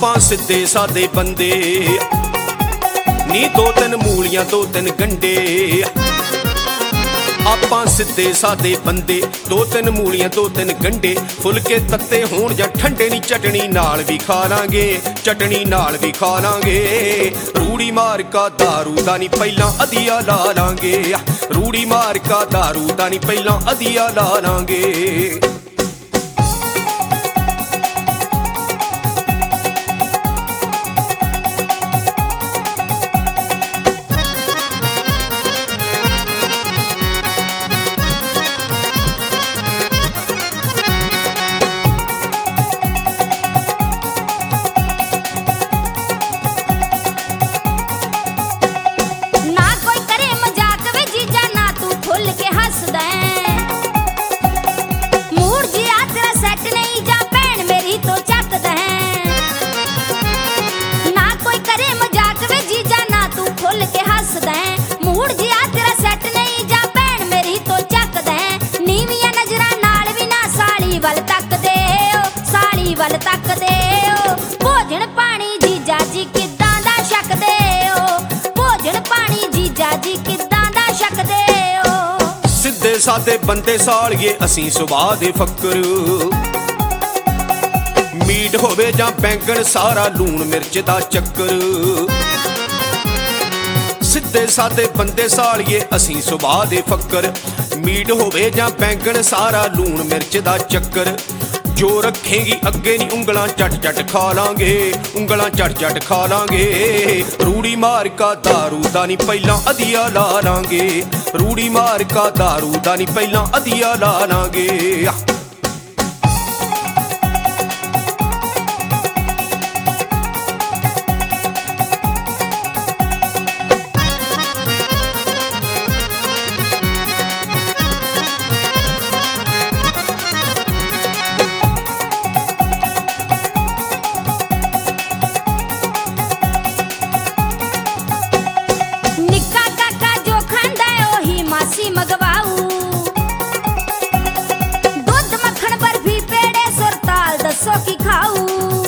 ਆਪਾਂ ਸਿੱਧੇ ਸਾਦੇ ਬੰਦੇ ਨੀ, ਦੋ ਤਿੰਨ ਮੂਲੀਆਂ ਦੋ ਤਿੰਨ ਗੰਡੇ। ਆਪਾਂ ਸਿੱਧੇ ਸਾਦੇ ਬੰਦੇ, ਦੋ ਤਿੰਨ ਮੂਲੀਆਂ ਦੋ ਤਿੰਨ ਗੰਡੇ। ਫੁਲਕੇ ਤੱਤੇ ਹੋਣ ਜਾਂ ਠੰਡੇ ਨੀ, ਚਟਣੀ ਨਾਲ ਵੀ ਖਾ ਲਾਂਗੇ, ਚਟਣੀ ਨਾਲ ਵੀ ਖਾ ਲਾਂਗੇ। ਰੂੜੀ ਮਾਰਕਾ ਦਾਰੂ ਦਾ ਨੀ ਪਹਿਲਾਂ ਅਧੀਆ ਲਾ ਲਾਂਗੇ, ਰੂੜੀ ਮਾਰਕਾ ਦਾਰੂ ਦਾ ਨੀ ਪਹਿਲਾਂ ਅਧੀਆ ਲਾ ਲਾਂਗੇ। ਵੱਲ ਤੱਕਦੇ ਓ ਭੋਜਨ ਪਾਣੀ ਜੀਜਾ ਜੀ ਕਿੱਦਾਂ ਦਾ ਛਕਦੇ ਓ, ਭੋਜਨ ਪਾਣੀ ਜੀਜਾ ਜੀ ਕਿੱਦਾਂ ਦਾ ਛਕਦੇ ਓ। ਸਿੱਧੇ ਸਾਦੇ ਬੰਦੇ ਸਾਲੀਏ ਅਸੀਂ ਸੁਭਾਅ ਦੇ ਫੱਕਰ, ਮੀਟ ਹੋਵੇ ਜਾਂ ਬੈਂਗਣ ਸਾਰਾ ਲੂਣ ਮਿਰਚ ਦਾ ਚੱਕਰ। ਸਿੱਧੇ ਸਾਦੇ ਬੰਦੇ ਸਾਲੀਏ ਅਸੀਂ ਸੁਭਾਅ ਦੇ ਫੱਕਰ, ਮੀਟ ਹੋਵੇ ਜਾਂ ਬੈਂਗਣ ਸਾਰਾ ਲੂਣ ਮਿਰਚ ਦਾ ਚੱਕਰ। ਜੋ ਰੱਖੇਗੀ ਅੱਗੇ ਨੀ ਉਂਗਲਾਂ ਚੱਟ ਚੱਟ ਖਾ ਲਾਂਗੇ, ਉਂਗਲਾਂ ਚੱਟ ਚੱਟ ਖਾ ਲਾਂਗੇ। ਰੂੜੀ ਮਾਰਕਾ ਦਾਰੂ ਦਾ ਨੀ ਪਹਿਲਾਂ ਅਧੀਆ ਲਾ ਲਾਂਗੇ, ਰੂੜੀ ਮਾਰਕਾ ਦਾਰੂ ਦਾ ਨੀ ਪਹਿਲਾਂ ਅਧੀਆ ਲਾ ਲਾਂਗੇ। ਮਗਵਾਊ ਦੁੱਧ ਮੱਖਣ ਬਰਫੀ ਪੇੜੇ ਸੁਰਤਾਲ ਦੱਸੋ ਕੀ ਖਾਊ।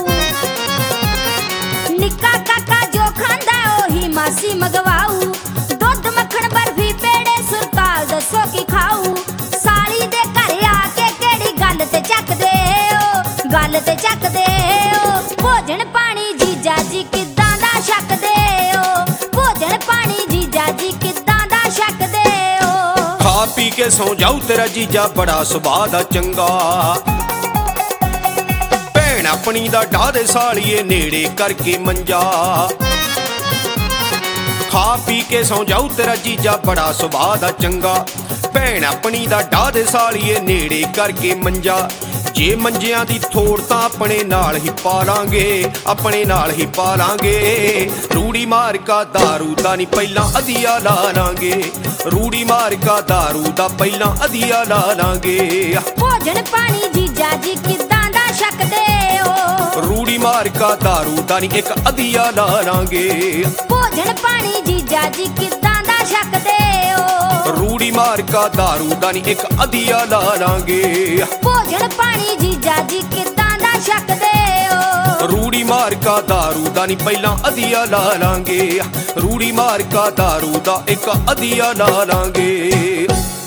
ਨਿੱਕਾ ਕਾਕਾ ਜੋ ਖਾਂਦਾ ਉਹੀ ਮਾਸੀ ਮਗਵਾਊ, ਦੁੱਧ ਮੱਖਣ ਬਰਫੀ ਪੇੜੇ ਸੁਰਤਾਲ ਦੱਸੋ ਕੀ ਖਾਊ। ਸਾਲੀ ਦੇ ਘਰ ਆ ਕੇ ਕਿਹੜੀ ਗੱਲ ਤੇ ਚੱਕਦੇ ਓ, ਗੱਲ ਤੇ ਚੱਕਦੇ ਓ। ਭੋਜਨ ਪਾਣੀ ਜੀਜਾ ਜੀ ਕਿੱਦਾਂ ਦਾ ਛਕਦੇ ਓ, ਭੋਜਨ ਪਾਣੀ ਜੀਜਾ ਜੀ ਕਿੱਦਾਂ ਦਾ ਛਕਦੇ। ਖਾ ਪੀ ਕੇ ਸੌ ਜਾਊ ਤੇਰਾ ਜੀਜਾ ਬੜਾ ਸੁਭਾਅ ਦਾ ਚੰਗਾ, ਭੈਣ ਆਪਣੀ ਦਾ ਢਾਹ ਦੇ ਸਾਲੀਏ ਨੇੜੇ ਕਰਕੇ ਮੰਜਾ। ਖਾ ਪੀ ਕੇ ਸੌ ਜਾਊ ਤੇਰਾ ਜੀਜਾ ਬੜਾ ਸੁਭਾਅ ਦਾ ਚੰਗਾ, ਭੈਣ ਆਪਣੀ ਦਾ ਢਾਹ ਦੇ ਸਾਲੀਏ ਨੇੜੇ ਕਰਕੇ ਮੰਜਾ। ਜੇ ਮੰਜਿਆਂ ਦੀ ਥੋੜ ਤਾਂ ਆਪਣੇ ਨਾਲ ਹੀ ਪਾ ਲਾਂਗੇ, ਆਪਣੇ ਨਾਲ ਹੀ ਪਾ ਲਾਂਗੇ। ਰੂੜੀ ਮਾਰਕਾ ਦਾਰੂ ਦਾ ਨੀ ਪਹਿਲਾਂ ਅਧੀਆ ਲਾ ਲਾਂਗੇ, ਰੂੜੀ ਮਾਰਕਾ ਦਾਰੂ ਦਾ ਪਹਿਲਾਂ ਅਧੀਆ ਲਾ ਲਾਂਗੇ। ਭੋਜਨ ਪਾਣੀ ਜੀਜਾ ਜੀ ਕਿੱਦਾਂ ਦਾ ਛਕਦੇ ਓ, ਰੂੜੀ ਮਾਰਕਾ ਦਾਰੂ ਦਾ ਨੀ ਇੱਕ ਅਧੀਆ ਲਾ ਲਾਂਗੇ। ਭੋਜਨ ਪਾਣੀ ਜੀਜਾ ਜੀ ਕਿੱਦਾਂ ਦਾ ਛਕਦੇ ਓ, ਰੂੜੀ ਮਾਰਕਾ ਦਾਰੂ ਦਾ ਨੀ ਇੱਕ ਅਧੀਆ ਲਾ ਲਾਂਗੇ। ਭੋਜਨ ਪਾਣੀ ਜੀਜਾ ਜੀ ਕਿੱਦਾਂ ਦਾ ਛਕਦੇ ਓ, ਰੂੜੀ ਮਾਰਕਾ ਦਾਰੂ ਦਾ ਨੀ ਪਹਿਲਾਂ ਅਧੀਆ ਲਾ ਲਾਂਗੇ, ਰੂੜੀ ਮਾਰਕਾ ਦਾਰੂ ਦਾ ਇੱਕ ਅਧੀਆ ਲਾ ਲਾਂਗੇ।